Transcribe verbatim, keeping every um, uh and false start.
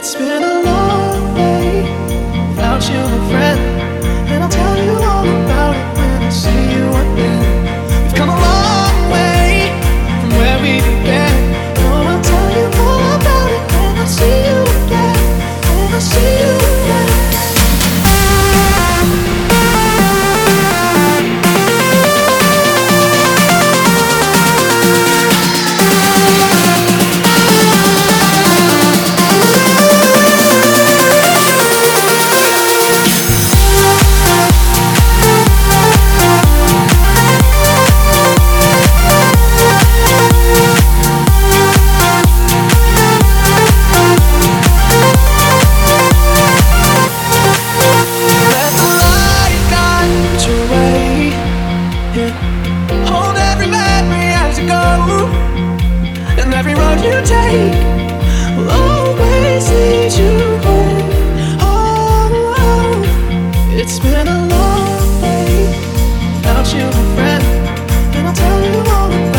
It's been a long way without you, my friend, and I'll tell you all about it when I see you again. We've come a long way from where we began. Oh, I'll tell you all about it when I see you again. When I see you again. Hold every memory as you go, and every road you take will always lead you home. Oh, oh. It's been a long way without you, my friend, and I'll tell you all about it.